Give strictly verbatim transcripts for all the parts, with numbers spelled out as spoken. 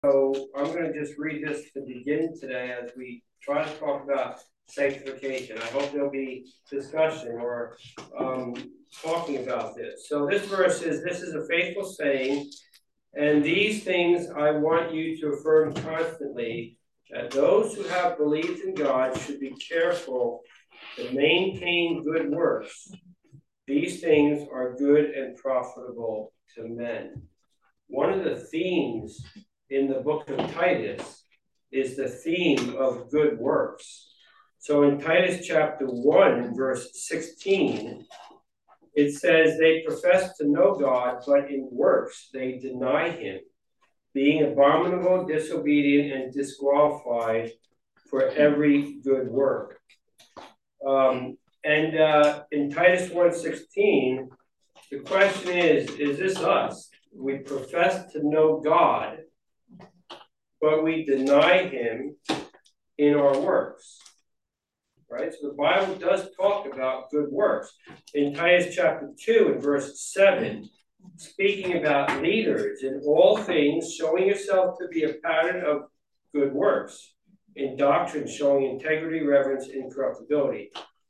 So I'm going to just read this to begin today as we try to talk about sanctification. I hope there'll be discussion or um, talking about this. So this verse is, this is a faithful saying, and these things I want you to affirm constantly, that those who have believed in God should be careful to maintain good works. These things are good and profitable to men. One of the themes in the book of Titus is the theme of good works. So in Titus chapter one, verse sixteen, it says, they profess to know God, but in works they deny him, being abominable, disobedient, and disqualified for every good work. Um, and uh, in Titus one sixteen, the question is, is this us? We profess to know God, but we deny him in our works. Right? So the Bible does talk about good works. In Titus chapter two and verse seven, speaking about leaders in all things, showing yourself to be a pattern of good works, in doctrine showing integrity, reverence, incorruptibility.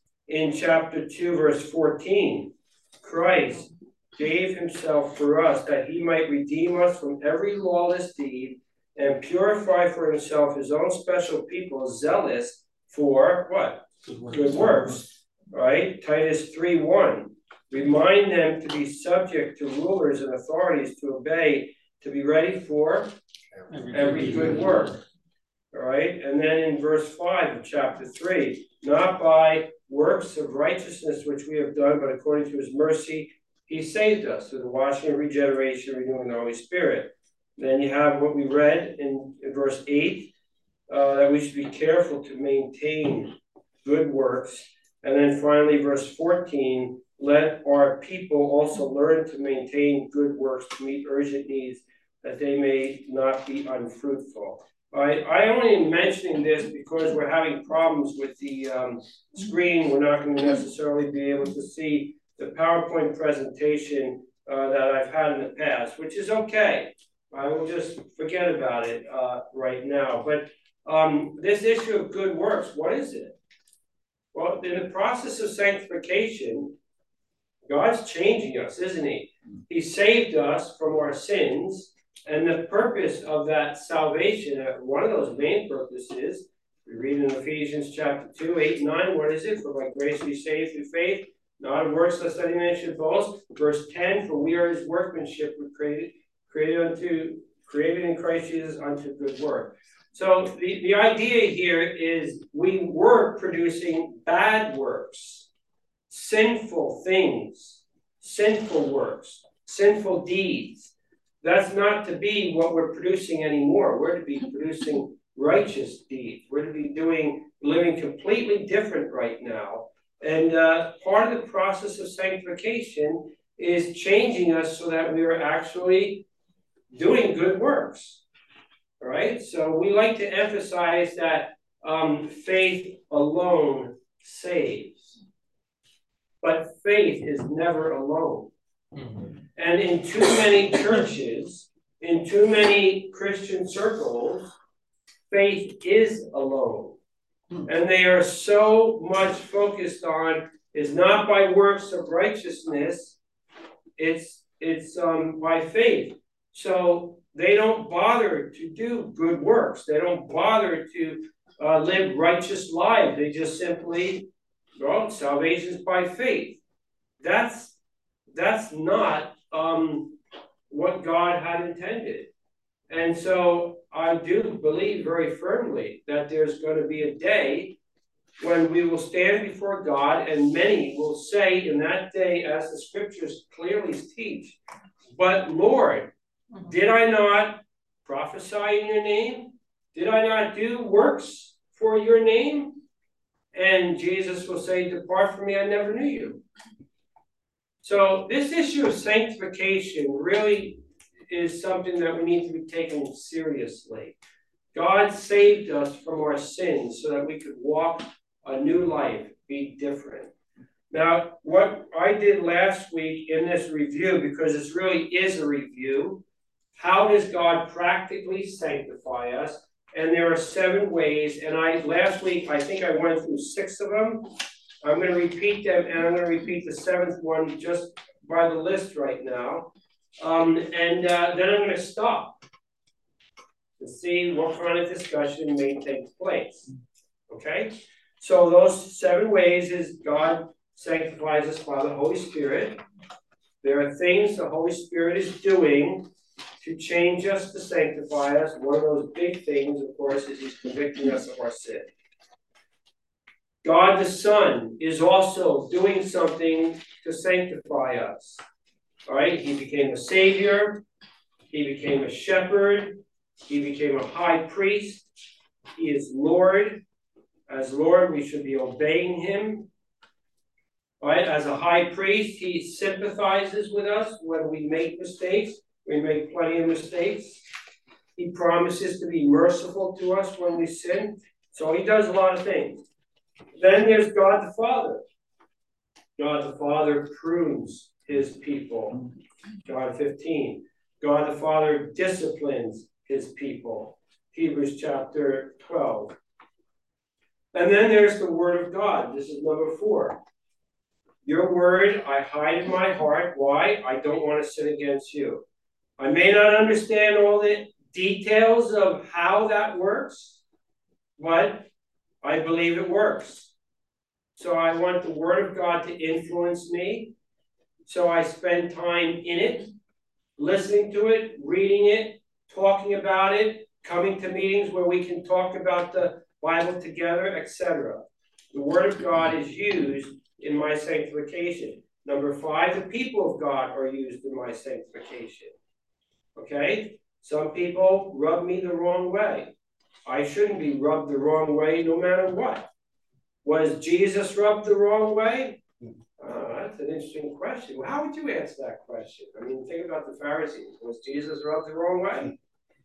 In chapter two, verse fourteen, Christ gave himself for us that he might redeem us from every lawless deed and purify for himself his own special people, zealous for what? Good works. Good works. Right? Titus three one. Remind them to be subject to rulers and authorities, to obey, to be ready for every, every good work. All right? And then in verse five of chapter three, not by works of righteousness which we have done, but according to his mercy, he saved us through the washing of regeneration, renewing the Holy Spirit. Then you have what we read in, in verse eight, uh, that we should be careful to maintain good works. And then finally, verse fourteen, let our people also learn to maintain good works to meet urgent needs, that they may not be unfruitful. I, I only am mentioning this because we're having problems with the um, screen. We're not going to necessarily be able to see the PowerPoint presentation uh, that I've had in the past, which is okay. I will just forget about it uh, right now. But um, this issue of good works, what is it? Well, in the process of sanctification, God's changing us, isn't he? He saved us from our sins. And the purpose of that salvation, uh, one of those main purposes, we read in Ephesians chapter two, eight, and nine, what is it? For by grace we saved through faith, not of works, lest any man should boast. Verse ten, for we are his workmanship, we created, created unto, created in Christ Jesus unto good work. So the, the idea here is we were producing bad works, sinful things, sinful works, sinful deeds. That's not to be what we're producing anymore. We're to be producing righteous deeds. We're to be doing, living completely different right now. And uh, part of the process of sanctification is changing us so that we are actually doing good works. All right? So we like to emphasize that um, faith alone saves. But faith is never alone. Mm-hmm. And in too many churches, in too many Christian circles, faith is alone. Mm-hmm. And they are so much focused on, is not by works of righteousness, it's, it's um, by faith. So they don't bother to do good works. They don't bother to uh, live righteous lives. They just simply, well, salvation is by faith. That's, that's not um, what God had intended. And so I do believe very firmly that there's going to be a day when we will stand before God, and many will say in that day, as the scriptures clearly teach, but Lord, did I not prophesy in your name? Did I not do works for your name? And Jesus will say, depart from me, I never knew you. So this issue of sanctification really is something that we need to be taken seriously. God saved us from our sins so that we could walk a new life, be different. Now, what I did last week in this review, because this really is a review, how does God practically sanctify us? And there are seven ways. And I last week, I think I went through six of them. I'm going to repeat them, and I'm going to repeat the seventh one just by the list right now. Um, and uh, then I'm going to stop to see what kind of discussion may take place. Okay? So those seven ways is God sanctifies us by the Holy Spirit. There are things the Holy Spirit is doing to change us, to sanctify us. One of those big things, of course, is he's convicting us of our sin. God the Son is also doing something to sanctify us. All right, he became a Savior. He became a shepherd. He became a high priest. He is Lord. As Lord, we should be obeying him. All right, as a high priest, he sympathizes with us when we make mistakes. We make plenty of mistakes. He promises to be merciful to us when we sin. So he does a lot of things. Then there's God the Father. God the Father prunes his people. John fifteen. God the Father disciplines his people. Hebrews chapter twelve. And then there's the Word of God. This is number four. Your word I hide in my heart. Why? I don't want to sin against you. I may not understand all the details of how that works, but I believe it works. So I want the Word of God to influence me. So I spend time in it, listening to it, reading it, talking about it, coming to meetings where we can talk about the Bible together, et cetera. The Word of God is used in my sanctification. Number five, the people of God are used in my sanctification. Okay? Some people rub me the wrong way. I shouldn't be rubbed the wrong way no matter what. Was Jesus rubbed the wrong way? Uh, that's an interesting question. Well, how would you answer that question? I mean, think about the Pharisees. Was Jesus rubbed the wrong way?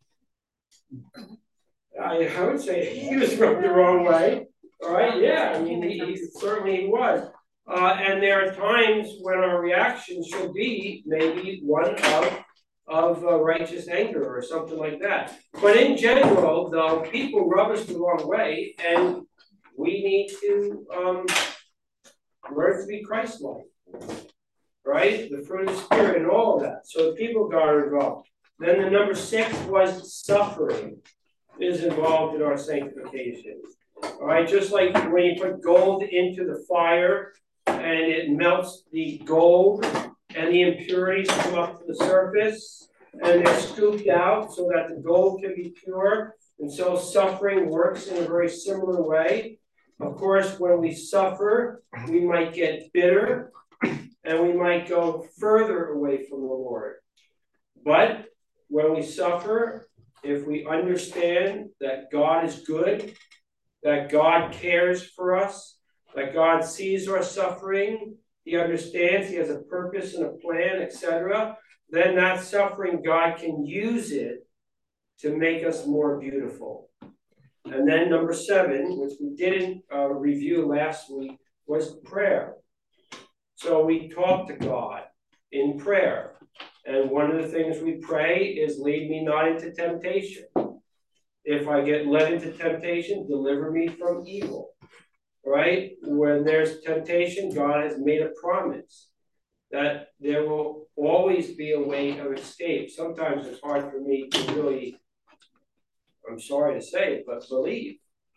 I, I would say he was rubbed the wrong way. All right? Yeah, I mean, he, he certainly was. Uh, and there are times when our reaction should be maybe one of, of uh, righteous anger or something like that. But in general, though, people rub us the wrong way, and we need to um, learn to be Christ-like, right? The fruit of the Spirit and all of that. So the people of God are involved. Then the number six was suffering is involved in our sanctification. All right, just like when you put gold into the fire and it melts the gold and the impurities come up to the surface and they're scooped out so that the gold can be pure. And so suffering works in a very similar way. Of course, when we suffer, we might get bitter and we might go further away from the Lord. But when we suffer, if we understand that God is good, that God cares for us, that God sees our suffering, he understands, he has a purpose and a plan, et cetera, then that suffering, God can use it to make us more beautiful. And then number seven, which we didn't uh, review last week, was prayer. So we talk to God in prayer. And one of the things we pray is, lead me not into temptation. If I get led into temptation, deliver me from evil. Right? When there's temptation, God has made a promise that there will always be a way of escape. Sometimes it's hard for me to really, I'm sorry to say it, but believe.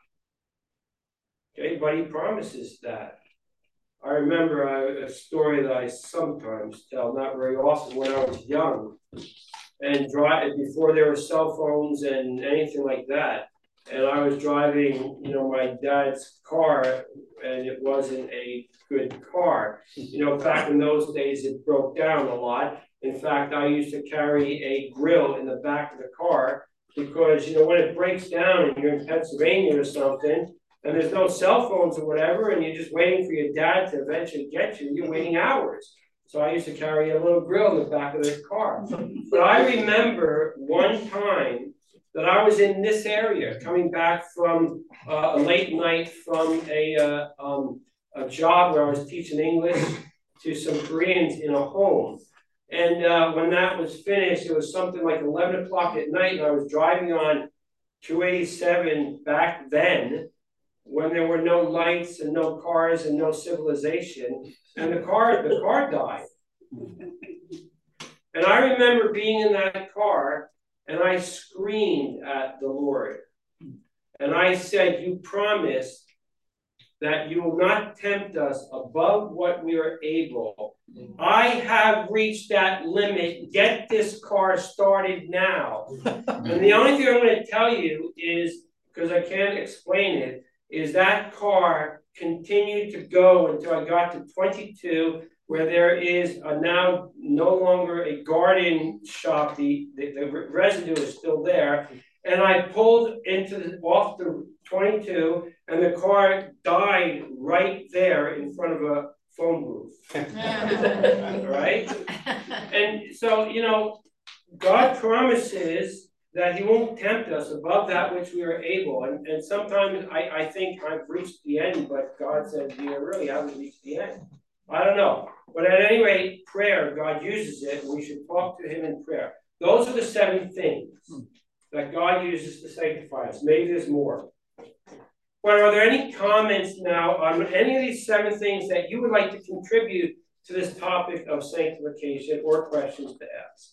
Okay, but he promises that. I remember a, a story that I sometimes tell, not very often, when I was young, and drive before there were cell phones and anything like that. And I was driving, you know, my dad's car, and it wasn't a good car. You know, back in those days, it broke down a lot. In fact, I used to carry a grill in the back of the car because, you know, when it breaks down and you're in Pennsylvania or something, and there's no cell phones or whatever, and you're just waiting for your dad to eventually get you, you're waiting hours. So I used to carry a little grill in the back of the car. But I remember one time that I was in this area, coming back from uh, a late night from a, uh, um, a job where I was teaching English to some Koreans in a home. And uh, when that was finished, it was something like eleven o'clock at night, and I was driving on two eighty-seven back then, when there were no lights and no cars and no civilization, and the car, the car died. And I remember being in that car, and I screamed at the Lord. And I said, you promised that you will not tempt us above what we are able. I have reached that limit. Get this car started now. And the only thing I'm going to tell you is, because I can't explain it, is that car continued to go until I got to twenty-two, where there is a now no longer a garden shop. The, the, the residue is still there. And I pulled into the, off the twenty-two, and the car died right there in front of a phone booth. Right? And so, you know, God promises that he won't tempt us above that which we are able. And, and sometimes I, I think I've reached the end, but God said, you really haven't reached the end. I don't know. But at any rate, prayer, God uses it, and we should talk to him in prayer. Those are the seven things that God uses to sanctify us. Maybe there's more. But are there any comments now on any of these seven things that you would like to contribute to this topic of sanctification, or questions to ask?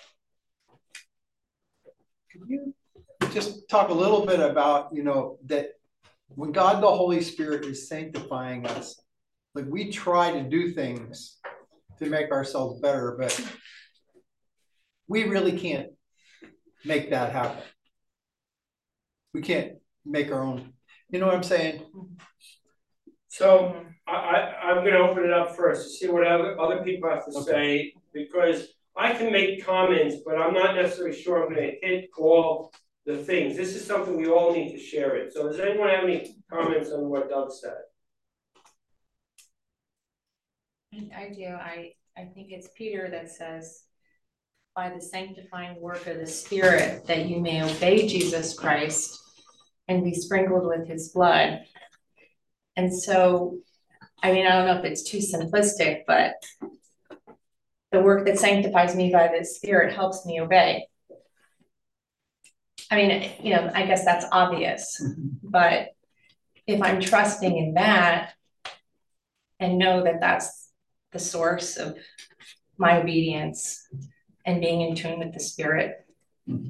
Could you just talk a little bit about, you know, that when God the Holy Spirit is sanctifying us, like we try to do things to make ourselves better, but we really can't make that happen. We can't make our own, you know what I'm saying? So I, I, I'm going to open it up first to see what other, other people have to okay. say, because I can make comments, but I'm not necessarily sure I'm going to hit all the things. This is something we all need to share it. So does anyone have any comments on what Doug said? I do. I, I think it's Peter that says, by the sanctifying work of the Spirit, that you may obey Jesus Christ and be sprinkled with his blood. And so, I mean, I don't know if it's too simplistic, but the work that sanctifies me by the Spirit helps me obey. I mean, you know, I guess that's obvious, but if I'm trusting in that and know that that's the source of my obedience and being in tune with the Spirit. Mm-hmm.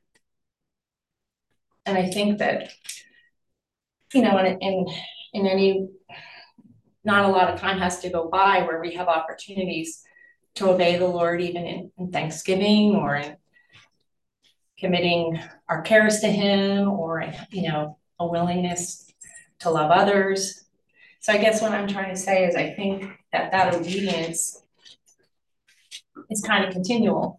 And I think that, you know, in, in, in any, not a lot of time has to go by where we have opportunities to obey the Lord, even in, in Thanksgiving, or in committing our cares to him, or, in, you know, a willingness to love others. So I guess what I'm trying to say is I think that that obedience is kind of continual.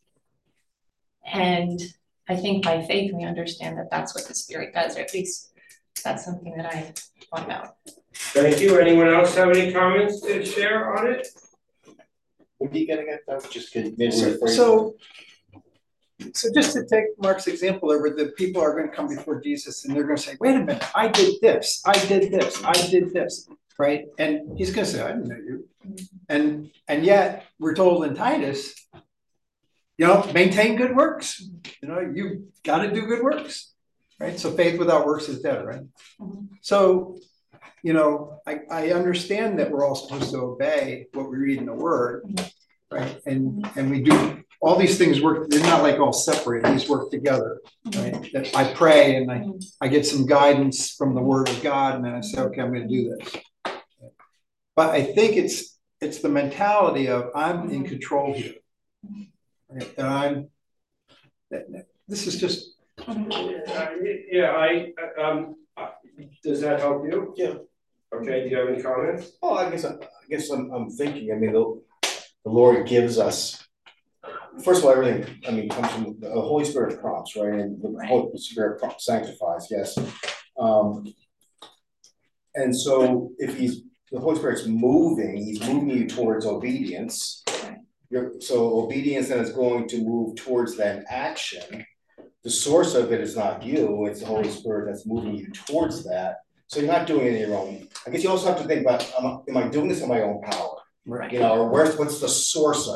And I think by faith, we understand that that's what the Spirit does, or at least that's something that I thought about. Thank you. Anyone else have any comments to share on it? What are you getting at? That just so, so, so just to take Mark's example there, where the people are going to come before Jesus and they're going to say, wait a minute, I did this, I did this, I did this, right? And he's going to say, I didn't know you. And, and yet we're told in Titus, you know, maintain good works. You know, you got to do good works, right? So faith without works is dead, right? Mm-hmm. So, you know, I, I understand that we're all supposed to obey what we read in the Word, right? And and we do all these things work. They're not like all separate. These work together, right? That I pray and I I get some guidance from the Word of God, and then I say, okay, I'm going to do this. But I think it's it's the mentality of I'm in control here. Right? And I'm, this is just. Uh, yeah, I, um, uh, does that help you? Yeah. Okay, do you have any comments? Oh, I guess, I, I guess I'm, I'm thinking, I mean, the, the Lord gives us, first of all, everything, I mean, comes from the Holy Spirit prompts, right? And the right. Holy Spirit sanctifies, yes. Um, and so if he's, the Holy Spirit's moving, he's moving you towards obedience. You're, so obedience then is going to move towards that action. The source of it is not you, it's the Holy Spirit that's moving you towards that. So you're not doing it in your own. I guess you also have to think about, am I, am I doing this in my own power? Right. You know, or where's, what's the source of it?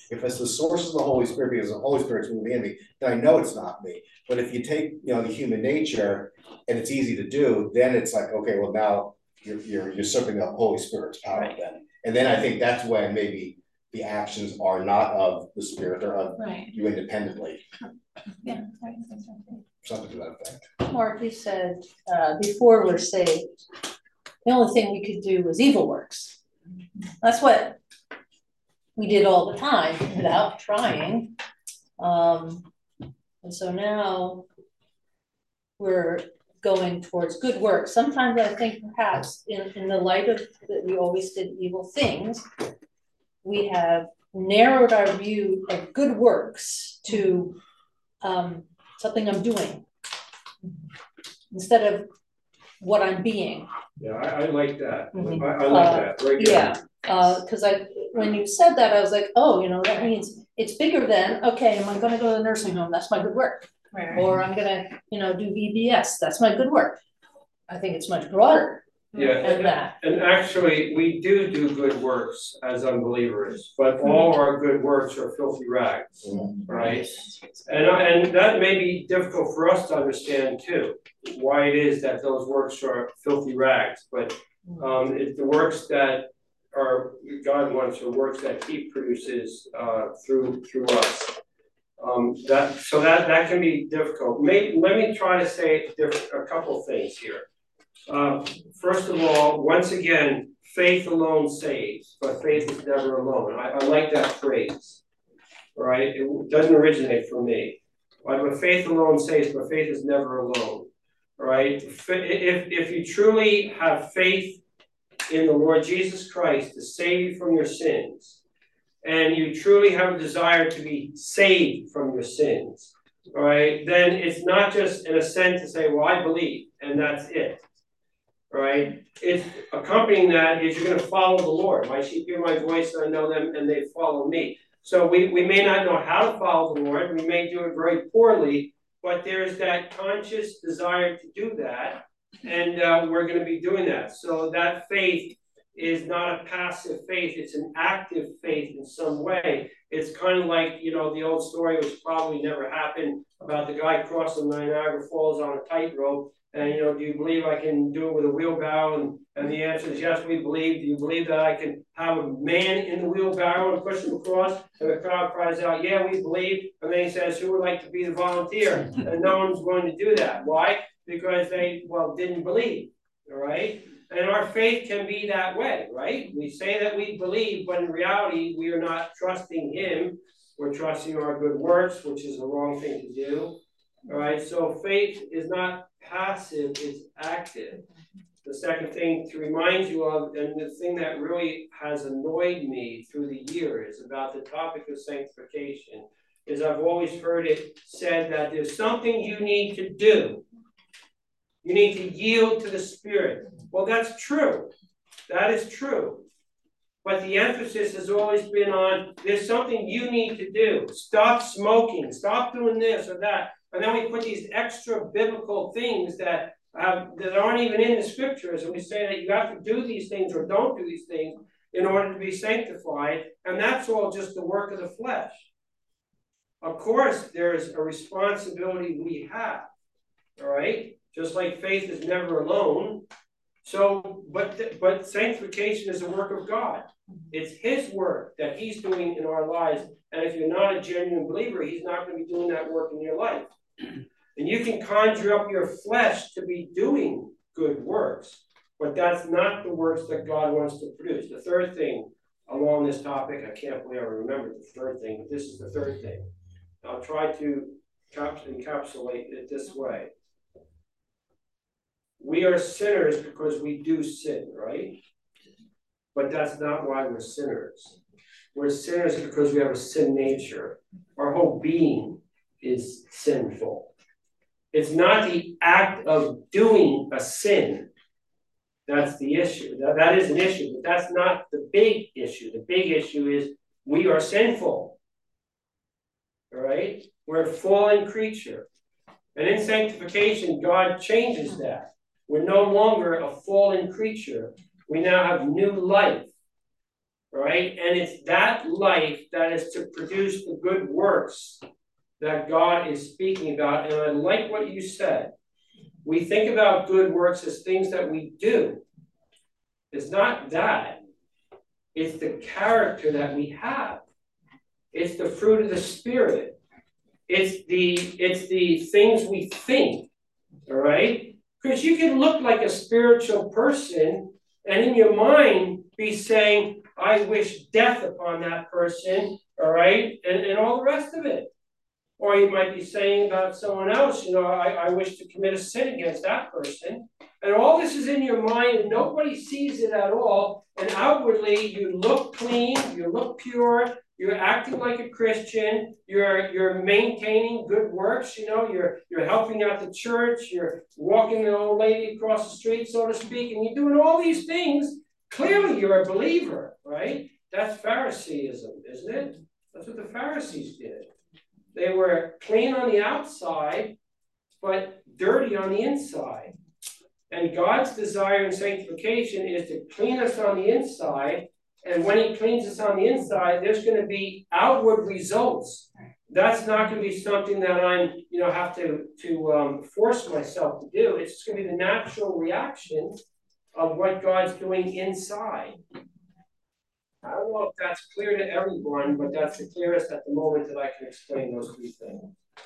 If it's the source of the Holy Spirit because the Holy Spirit's moving in me, then I know it's not me. But if you take, you know, the human nature and it's easy to do, then it's like, okay, well now you're you're usurping the Holy Spirit's power Right. then. And then I think that's when maybe the actions are not of the Spirit or of Right. you independently. Yeah. Right. Something to that effect. Mark, you said uh, before we're saved, the only thing we could do was evil works. That's what we did all the time without trying. Um, and so now we're going towards good works. Sometimes I think perhaps in, in the light of that we always did evil things, we have narrowed our view of good works to um, something I'm doing instead of what I'm being. Yeah, I, I like that. Mhm. I, I like Uh, that. Very good. Yeah, because I when you said that, I was like, oh, you know, that means it's bigger than, okay, am I gonna go to the nursing home? That's my good work. Right. Or I'm gonna, you know, do V B S, that's my good work. I think it's much broader Yeah, than and, that. and actually, we do do good works as unbelievers, but all our good works are filthy rags, right? And, and that may be difficult for us to understand too, why it is that those works are filthy rags, but um, it's the works that are, God wants, are works that He produces uh, through through us. Um, that so that that can be difficult. Maybe let me try to say a couple things here. Uh, first of all, once again, faith alone saves, but faith is never alone. I, I like that phrase, right? It doesn't originate from me. Right? But faith alone saves, but faith is never alone, right? If, if you truly have faith in the Lord Jesus Christ to save you from your sins, and you truly have a desire to be saved from your sins, right, then it's not just an assent to say, well, I believe, and that's it. Right? It's accompanying that is you're going to follow the Lord. My sheep hear my voice, and I know them, and they follow me. So we, we may not know how to follow the Lord. We may do it very poorly, but there's that conscious desire to do that, and uh, we're going to be doing that. So that faith is not a passive faith. It's an active faith in some way. It's kind of like, you know, the old story, which probably never happened, about the guy crossing Niagara Falls on a tightrope. And, you know, do you believe I can do it with a wheelbarrow? And, and the answer is yes, we believe. Do you believe that I can have a man in the wheelbarrow and push him across? And the crowd cries out, yeah, we believe. And then he says, who would like to be the volunteer? And no one's going to do that. Why? Because they, well, didn't believe, all right? And our faith can be that way, right? We say that we believe, but in reality, we are not trusting Him. We're trusting our good works, which is the wrong thing to do. All right, so faith is not passive, it's active. The second thing to remind you of, and the thing that really has annoyed me through the years about the topic of sanctification, is I've always heard it said that there's something you need to do. You need to yield to the Spirit. Well, that's true. That is true. But the emphasis has always been on, there's something you need to do. Stop smoking, stop doing this or that. And then we put these extra biblical things that have, that aren't even in the scriptures, and we say that you have to do these things or don't do these things in order to be sanctified, and that's all just the work of the flesh. Of course, there's a responsibility we have, all right? Just like faith is never alone. So, but but sanctification is a work of God. It's His work that He's doing in our lives, and if you're not a genuine believer, He's not going to be doing that work in your life. And you can conjure up your flesh to be doing good works, but that's not the works that God wants to produce. The third thing along this topic, I can't believe I remembered the third thing, but this is the third thing. I'll try to encapsulate it this way. We are sinners because we do sin, right? But that's not why we're sinners. We're sinners because we have a sin nature. Our whole being is sinful. It's not the act of doing a sin that's the issue. That, that is an issue, but that's not the big issue. The big issue is we are sinful. All right? We're a fallen creature. And in sanctification, God changes that. We're no longer a fallen creature. We now have new life. right? And it's that life that is to produce the good works that God is speaking about. And I like what you said. We think about good works as things that we do. It's not that. It's the character that we have. It's the fruit of the Spirit. It's the, it's the things we think, all right? Because you can look like a spiritual person and in your mind be saying, I wish death upon that person, all right? And, and all the rest of it. Or you might be saying about someone else, you know, I, I wish to commit a sin against that person. And all this is in your mind and nobody sees it at all. And outwardly, you look clean, you look pure, you're acting like a Christian, you're, you're maintaining good works, you know, you're, you're helping out the church, you're walking an old lady across the street, so to speak, and you're doing all these things. Clearly, you're a believer, right? That's Phariseeism, isn't it? That's what the Pharisees did. They were clean on the outside, but dirty on the inside. And God's desire in sanctification is to clean us on the inside. And when he cleans us on the inside, there's going to be outward results. That's not going to be something that I'm, you know, have to, to um, force myself to do. It's just going to be the natural reaction of what God's doing inside. I don't know if that's clear to everyone, but that's the clearest at the moment that I can explain those three things.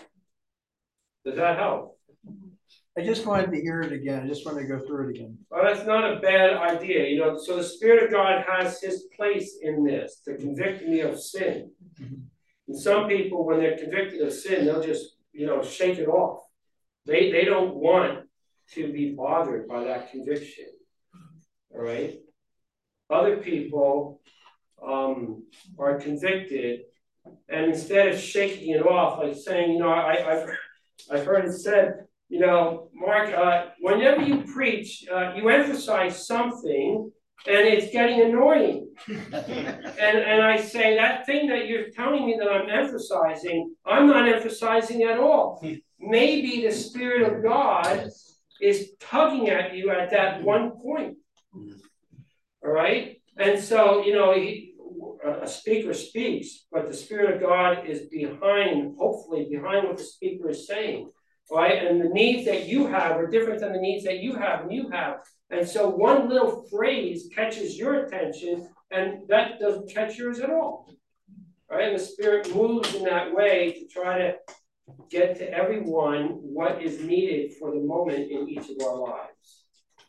Does that help? I just wanted to hear it again. I just wanted to go through it again. Well, that's not a bad idea. You know, so the Spirit of God has his place in this to convict me of sin. Mm-hmm. And some people, when they're convicted of sin, they'll just, you know, shake it off. They, they don't want to be bothered by that conviction. All right? Other people um, are convicted, and instead of shaking it off, like saying, you know, I, I've, I've heard it said, you know, Mark, uh, whenever you preach, uh, you emphasize something, and it's getting annoying. and, and I say, that thing that you're telling me that I'm emphasizing, I'm not emphasizing at all. Maybe the Spirit of God is tugging at you at that one point. All right? And so, you know, he, a speaker speaks, but the Spirit of God is behind, hopefully behind what the speaker is saying. Right? And the needs that you have are different than the needs that you have and you have. And so one little phrase catches your attention and that doesn't catch yours at all. Right? And the Spirit moves in that way to try to get to everyone what is needed for the moment in each of our lives.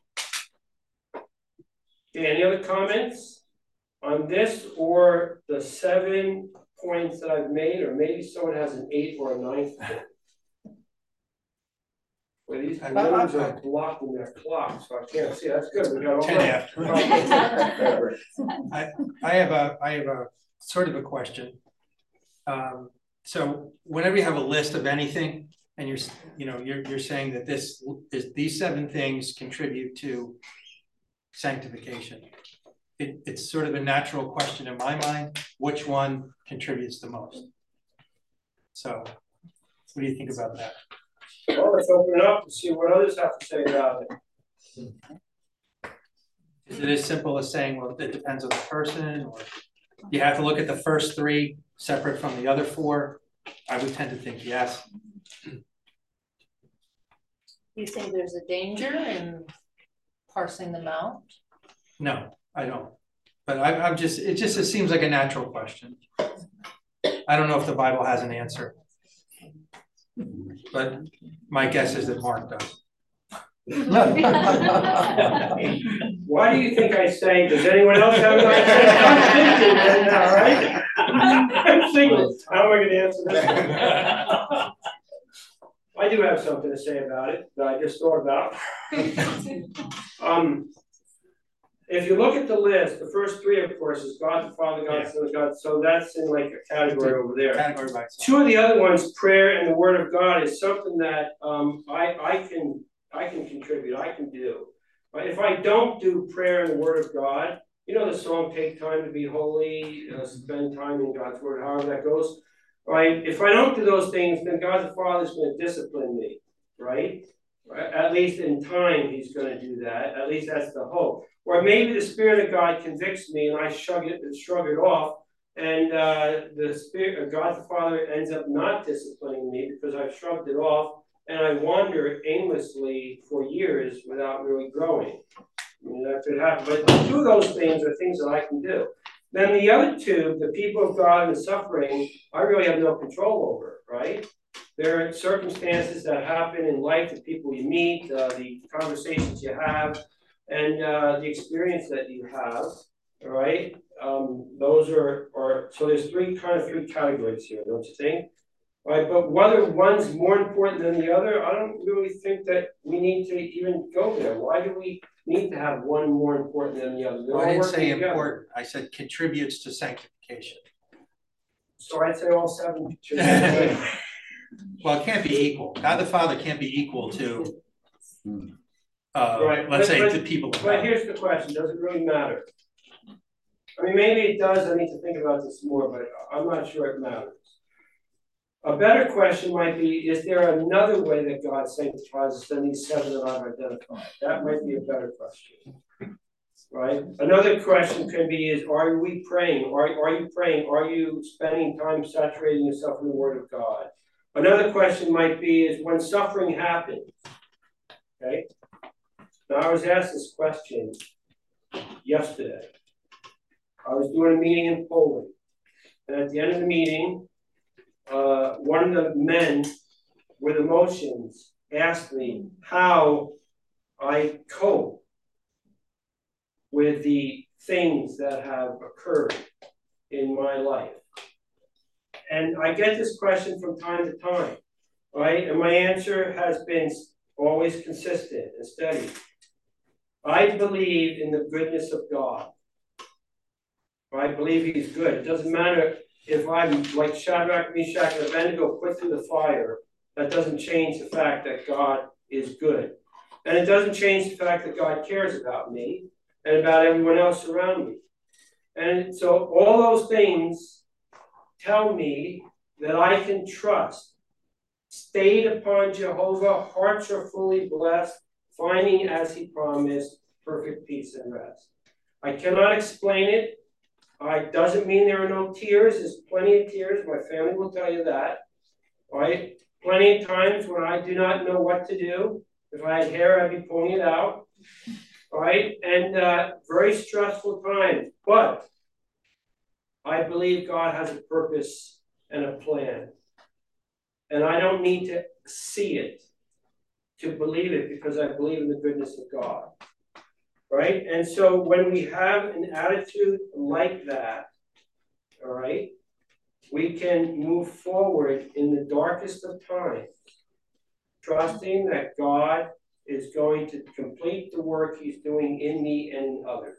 Okay, any other comments on this or the seven points that I've made, or maybe someone has an eight or a ninth point? Well, these numbers are blocking their clock, so I can't see. That's good. We got all ten after. I, I have a I have a sort of a question. Um, so whenever you have a list of anything, and you're you know you're you're saying that this is these seven things contribute to sanctification, it, it's sort of a natural question in my mind: which one contributes the most? So, what do you think about that? Well, let's open it up and see what others have to say about it. Is it as simple as saying, well, it depends on the person, or you have to look at the first three separate from the other four? I would tend to think yes. You think there's a danger in parsing them out? No, I don't. But I, I'm just, it just it seems like a natural question. I don't know if the Bible has an answer. But my guess is that Mark does. Why do you think I say, does anyone else have an answer? I'm thinking right now, right? I'm thinking, how am I going to answer this? I do have something to say about it that I just thought about. um, if you look at the list, the first three, of course, is God the Father, God the Son, God. So that's in like a category over there. Category by itself. Two of the other ones, prayer and the Word of God, is something that um, I, I can I can contribute. I can do. But if I don't do prayer and the Word of God, you know the song "Take Time to Be Holy," uh, spend time in God's Word, however that goes. Right? If I don't do those things, then God the Father is going to discipline me. Right? Right? at least in time, he's gonna do that, at least that's the hope. Or maybe the Spirit of God convicts me and I shrug it, shrug it off, and uh, the Spirit of God the Father ends up not disciplining me because I've shrugged it off, and I wander aimlessly for years without really growing. I mean, that could happen, but two of those things are things that I can do. Then the other two, the people of God and the suffering, I really have no control over, right? There are circumstances that happen in life, the people you meet, uh, the conversations you have, and uh, the experience that you have, all right? Um, those are, are, so there's three, kind of three categories here, don't you think? All right, but whether one's more important than the other, I don't really think that we need to even go there. Why do we need to have one more important than the other? Well, I didn't say important, I said contributes to sanctification. So I'd say all seven contribute. Well, it can't be equal. God the Father can't be equal to, uh, right. let's but, say, but, to people. But here's the question: does it really matter? I mean, maybe it does. I need to think about this more, but I'm not sure it matters. A better question might be: is there another way that God sanctifies us than these seven that I've identified? That might be a better question. Right? Another question can be is, are we praying? Are, are you praying? Are you spending time saturating yourself in the Word of God? Another question might be is when suffering happens, okay? Now I was asked this question yesterday. I was doing a meeting in Poland, and at the end of the meeting, uh, one of the men with emotions asked me how I cope with the things that have occurred in my life. And I get this question from time to time, right? And my answer has been always consistent and steady. I believe in the goodness of God. I believe he's good. It doesn't matter if I'm like Shadrach, Meshach, and Abednego put through the fire. That doesn't change the fact that God is good. And it doesn't change the fact that God cares about me and about everyone else around me. And so all those things tell me that I can trust. Stayed upon Jehovah, hearts are fully blessed, finding as he promised, perfect peace and rest. I cannot explain it. It doesn't mean there are no tears. There's plenty of tears. My family will tell you that. Right? Plenty of times when I do not know what to do. If I had hair, I'd be pulling it out. Right? And uh, very stressful times. But I believe God has a purpose and a plan. And I don't need to see it to believe it because I believe in the goodness of God. Right? And so when we have an attitude like that, all right, we can move forward in the darkest of times, trusting that God is going to complete the work he's doing in me and in others.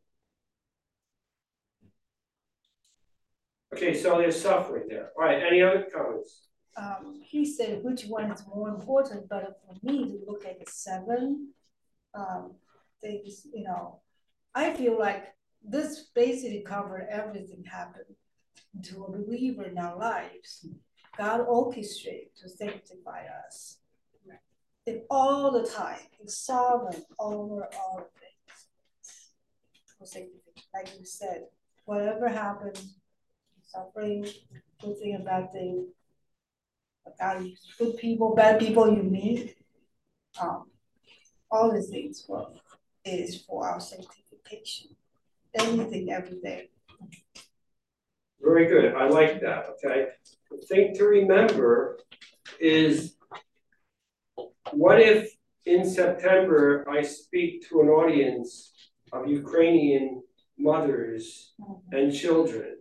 Okay, so there's suffering there. All right, any other comments? Um, he said which one is more important, but for me to look at the seven um, things, you know, I feel like this basically covered everything happened to a believer in our lives. God orchestrated to sanctify us. In all the time, He's sovereign over all things. For sanctification, like you said, whatever happens, suffering, good thing and bad thing, God, good people, bad people you meet, um, all these things for is for our sanctification. Anything, every day. Very good. I like that. Okay. The thing to remember is, what if in September I speak to an audience of Ukrainian mothers mm-hmm. and children,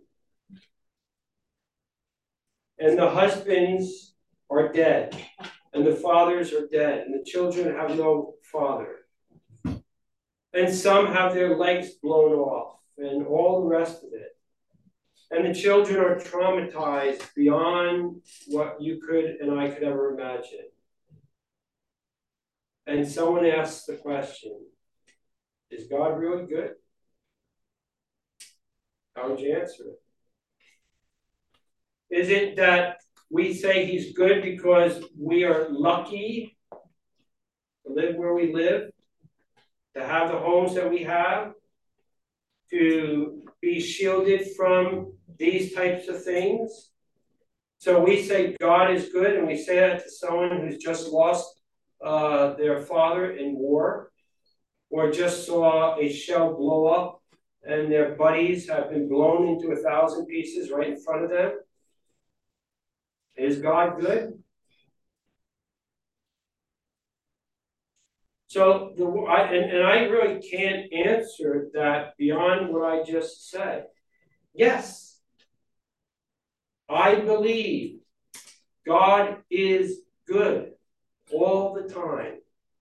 and the husbands are dead, and the fathers are dead, and the children have no father, and some have their legs blown off, and all the rest of it. And the children are traumatized beyond what you could and I could ever imagine. And someone asks the question, is God really good? How would you answer it? Is it that we say he's good because we are lucky, live where we live, to have the homes that we have, to be shielded from these types of things. So we say God is good, and we say that to someone who's just lost uh, their father in war, or just saw a shell blow up and their buddies have been blown into a thousand pieces right in front of them. Is God good? So the I, and, and I really can't answer that beyond what I just said. Yes, I believe God is good all the time,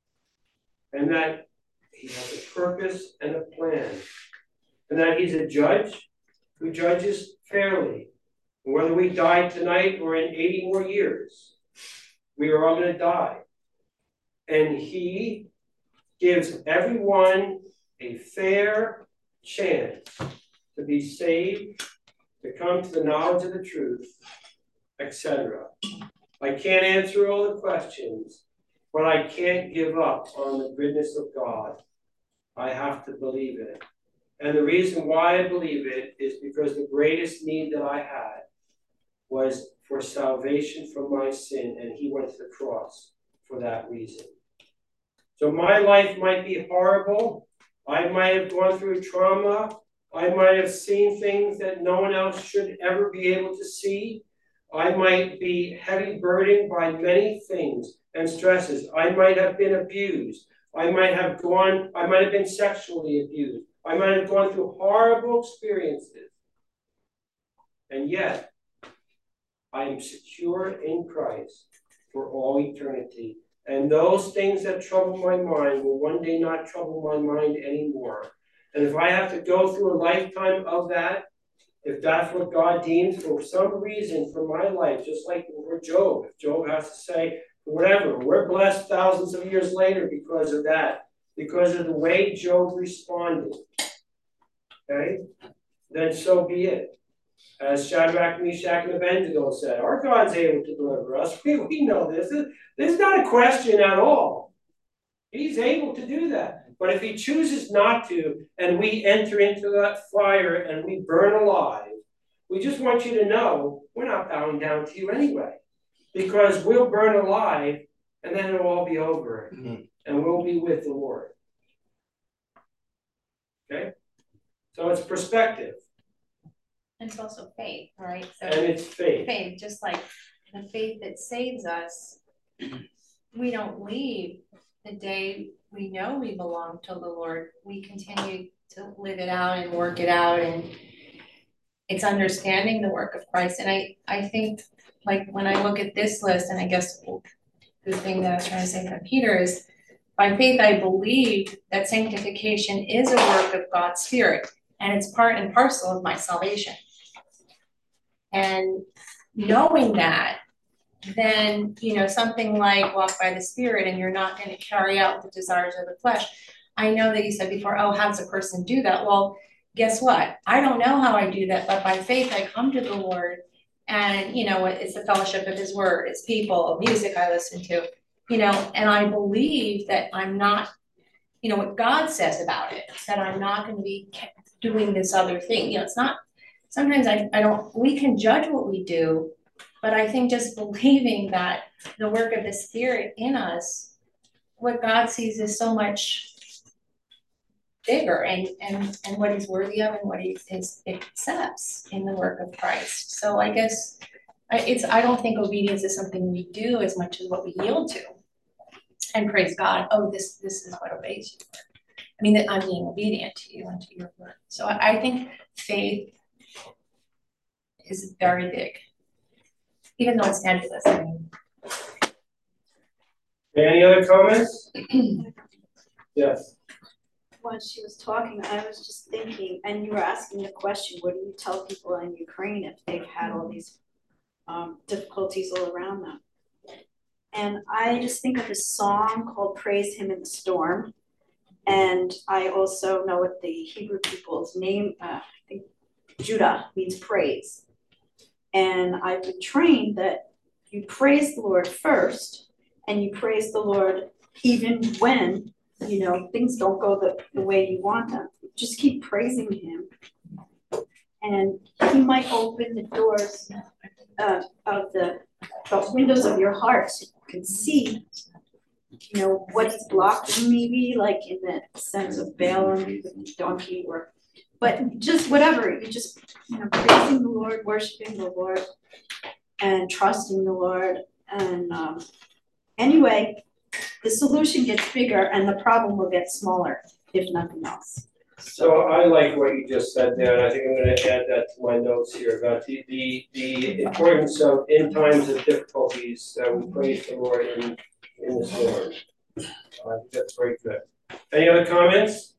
and that he has a purpose and a plan, and that he's a judge who judges fairly. And whether we die tonight or in eighty more years, we are all going to die. And he gives everyone a fair chance to be saved, to come to the knowledge of the truth, et cetera. I can't answer all the questions, but I can't give up on the goodness of God. I have to believe it. And the reason why I believe it is because the greatest need that I had was for salvation from my sin, and he went to the cross for that reason. So my life might be horrible. I might have gone through trauma. I might have seen things that no one else should ever be able to see. I might be heavy burdened by many things and stresses. I might have been abused. I might have gone, I might have been sexually abused. I might have gone through horrible experiences. And yet, I am secure in Christ for all eternity. And those things that trouble my mind will one day not trouble my mind anymore. And if I have to go through a lifetime of that, if that's what God deems for some reason for my life, just like for Job, if Job has to say, whatever, we're blessed thousands of years later because of that, because of the way Job responded, okay, then so be it. As Shadrach, Meshach, and Abednego said, our God's able to deliver us. We, we know this. This is not a question at all. He's able to do that. But if he chooses not to, and we enter into that fire and we burn alive, we just want you to know we're not bowing down to you anyway. Because we'll burn alive, and then it'll all be over. Mm-hmm. And we'll be with the Lord. Okay? So it's perspective. And it's also faith, right? So and it's faith. Faith, just like the faith that saves us, we don't leave the day we know we belong to the Lord. We continue to live it out and work it out, and it's understanding the work of Christ. And I, I think, like, when I look at this list, and I guess the thing that I was trying to say from Peter is, by faith, I believe that sanctification is a work of God's Spirit, and it's part and parcel of my salvation. And knowing that, then, you know, something like walk by the Spirit and you're not going to carry out the desires of the flesh. I know that you said before, oh, how does a person do that? Well, guess what? I don't know how I do that, but by faith, I come to the Lord, and, you know, it's the fellowship of his word, it's people, music I listen to, you know, and I believe that I'm not, you know, what God says about it, that I'm not going to be doing this other thing. You know, it's not, sometimes I, I don't, we can judge what we do, but I think just believing that the work of the Spirit in us, what God sees is so much bigger, and, and, and what he's worthy of and what he is, accepts in the work of Christ. So I guess I, it's, I don't think obedience is something we do as much as what we yield to. And praise God, oh, this, this is what obeys you. I mean, that I'm being obedient to you and to your word. So I, I think faith is very big, even though it's nebulous. I mean. Any other comments? Yes. When she was talking, I was just thinking, and you were asking the question, what do you tell people in Ukraine if they've had all these um, difficulties all around them? And I just think of a song called Praise Him in the Storm. And I also know what the Hebrew people's name, uh, I think Judah means praise. And I've been trained that you praise the Lord first, and you praise the Lord even when, you know, things don't go the, the way you want them. Just keep praising him. And he might open the doors uh, of the, the windows of your heart so you can see, you know, what's blocking maybe, like in the sense of Balaam, the donkey, or, but just whatever, you just, you know, praising the Lord, worshiping the Lord, and trusting the Lord. And um, anyway, the solution gets bigger and the problem will get smaller, if nothing else. So I like what you just said there, and I think I'm gonna add that to my notes here about the, the, the importance of in times of difficulties, that we praise the Lord in, in the storm. I think that's very good. Any other comments?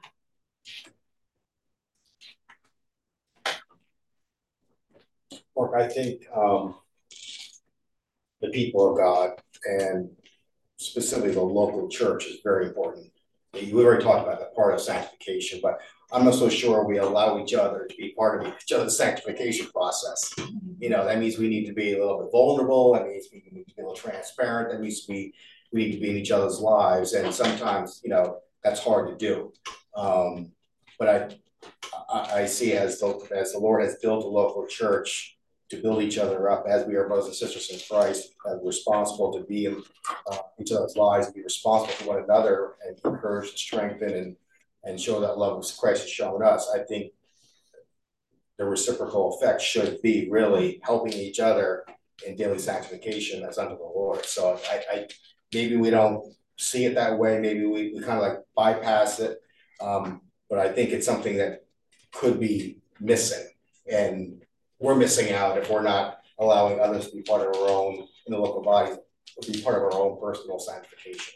Mark, I think um, the people of God and specifically the local church is very important. We already talked about that part of sanctification, but I'm not so sure we allow each other to be part of each other's sanctification process. You know, that means we need to be a little bit vulnerable. That means we need to be a little transparent. That means we, we need to be in each other's lives. And sometimes, you know, that's hard to do. Um, but I, I, I see as the, as the Lord has built a local church to build each other up as we are brothers and sisters in Christ, uh, responsible to be in uh, each other's lives, be responsible for one another, and encourage and strengthen and and show that love of Christ has shown us. I think the reciprocal effect should be really helping each other in daily sanctification as unto the Lord. So I, I maybe we don't see it that way. Maybe we, we kind of like bypass it. Um, but I think it's something that could be missing, and we're missing out if we're not allowing others to be part of our own, in the local body, to be part of our own personal sanctification.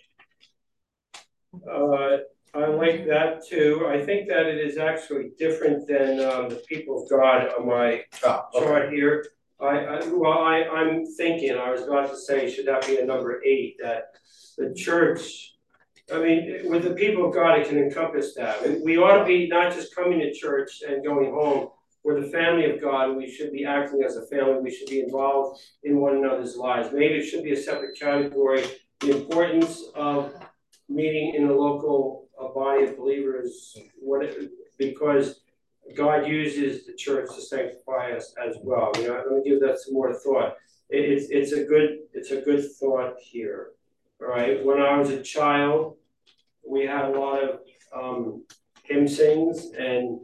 Uh, I like that too. I think that it is actually different than um, the people of God on my oh, okay. chart here. I, I well, I, I'm thinking, I was about to say, should that be a number eight, that the church, I mean, with the people of God, it can encompass that. We ought to be not just coming to church and going home. We're the family of God, and we should be acting as a family. We should be involved in one another's lives. Maybe it should be a separate category. The importance of meeting in a local a body of believers, what it, because God uses the church to sanctify us as well. You know, let me give that some more thought. It, it's it's a good it's a good thought here. All right. When I was a child, we had a lot of um, hymn sings and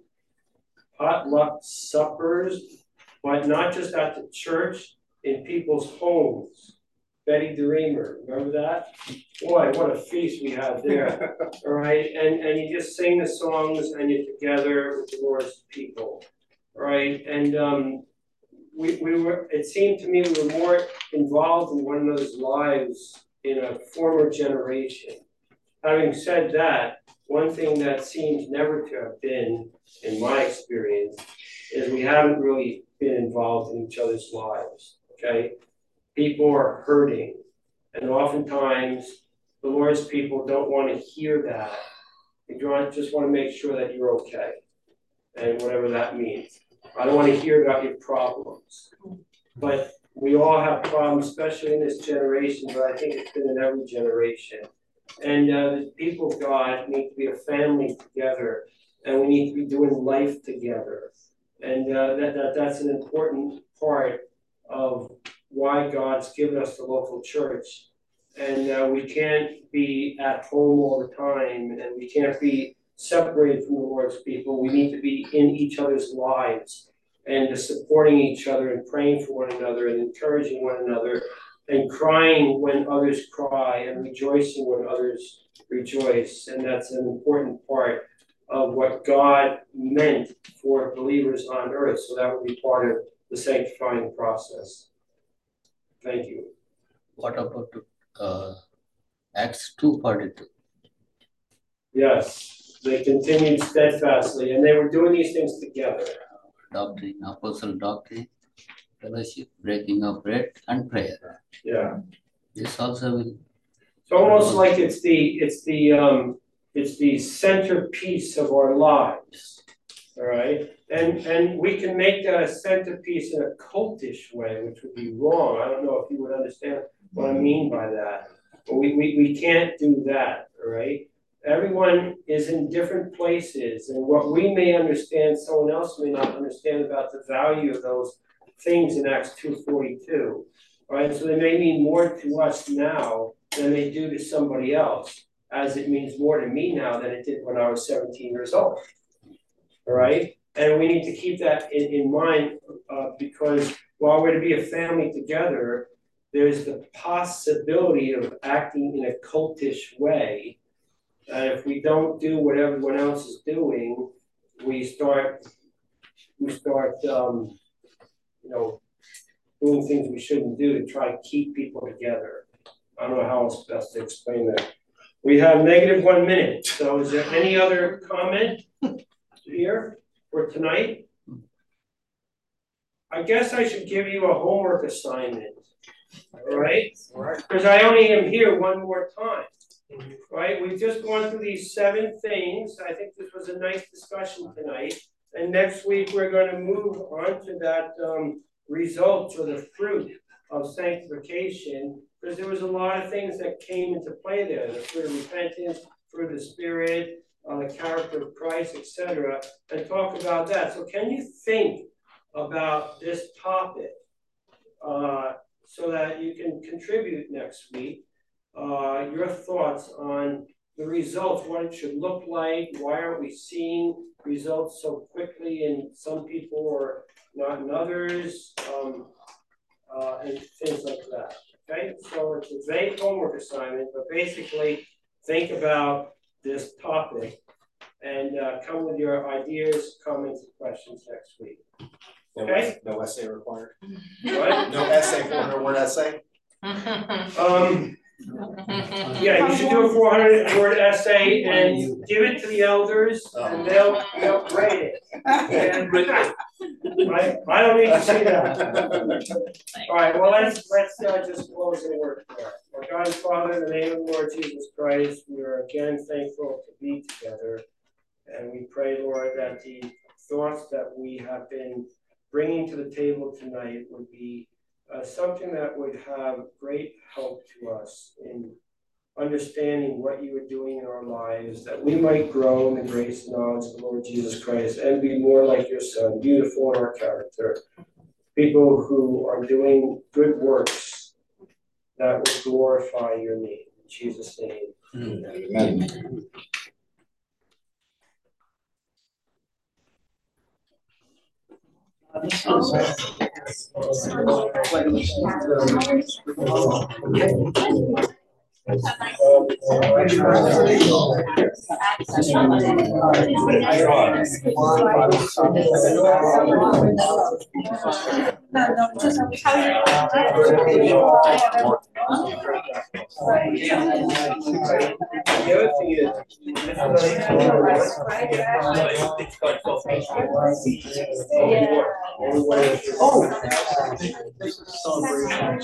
potluck suppers, but not just at the church, in people's homes. Betty Dreamer, remember that? Boy, what a feast we had there. All right, and, and you just sing the songs and you're together with the Lord's people. All right, and um, we, we were, it seemed to me we were more involved in one another's lives in a former generation. Having said that, one thing that seems never to have been, in my experience, is we haven't really been involved in each other's lives, okay? People are hurting, and oftentimes the Lord's people don't want to hear that. They just want to make sure that you're okay, and whatever that means. I don't want to hear about your problems, but we all have problems, especially in this generation, but I think it's been in every generation. And uh, the people of God need to be a family together, and we need to be doing life together. And uh, that, that that's an important part of why God's given us the local church. And uh, we can't be at home all the time, and we can't be separated from the Lord's people. We need to be in each other's lives and uh, supporting each other and praying for one another and encouraging one another and crying when others cry and rejoicing when others rejoice. And that's an important part of what God meant for believers on earth. So that would be part of the sanctifying process. Thank you. What about uh, Acts two forty-two? Yes, they continued steadfastly, and they were doing these things together. Doctrine, apostle doctrine, fellowship, breaking of bread, and prayer. Yeah. This also will. It's almost like it's the it's the um it's the centerpiece of our lives. All right. And and we can make that a centerpiece in a cultish way, which would be wrong. I don't know if you would understand what I mean by that. But we, we, we can't do that, all right? Everyone is in different places, and what we may understand, someone else may not understand about the value of those things in Acts two forty-two, right? So they may mean more to us now than they do to somebody else, as it means more to me now than it did when I was seventeen years old, all right? And we need to keep that in, in mind uh, because while we're to be a family together, there's the possibility of acting in a cultish way. And if we don't do what everyone else is doing, we start, we start, um, you know, doing things we shouldn't do to try to keep people together. I don't know how else best to explain that. We have negative one minute. So is there any other comment here for tonight? I guess I should give you a homework assignment, all right? Because I only am here one more time. Right, we've just gone through these seven things. I think this was a nice discussion tonight. And next week we're going to move on to that um, results or the fruit of sanctification, because there was a lot of things that came into play there: the fruit of repentance, fruit of the Spirit, uh, the character of Christ, et cetera. And talk about that. So, can you think about this topic uh, so that you can contribute next week? Uh, your thoughts on the results, what it should look like, why aren't we seeing results so quickly in some people or not in others, um, uh, and things like that, okay? So it's a vague homework assignment, but basically think about this topic and uh, come with your ideas, comments, and questions next week, okay? No, no essay required? What? No essay, four hundred word essay? Um, Yeah, you should do a four hundred word essay and give it to the elders and they'll, they'll grade it. And I, I don't need to see that. All right, well, let's, let's uh, just close in word prayer. Our God and Father, in the name of the Lord Jesus Christ, we are again thankful to be together. And we pray, Lord, that the thoughts that we have been bringing to the table tonight would be Uh, something that would have great help to us in understanding what you are doing in our lives, that we might grow in the grace and knowledge of the Lord Jesus Christ and be more like your Son, beautiful in our character, people who are doing good works that will glorify your name. In Jesus' name. Amen. The other thing is, Oh, this is celebration.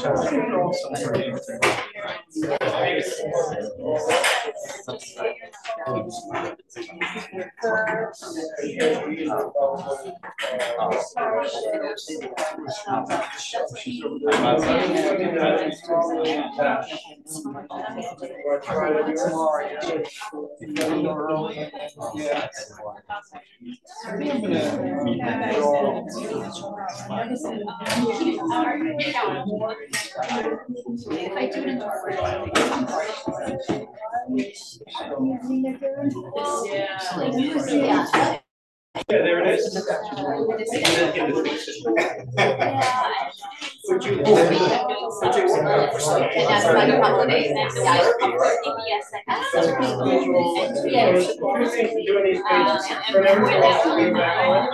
Yeah, there it is. Would you? Would you? That's like a couple of days. Yeah, Doing these pages for everyone else to read back on.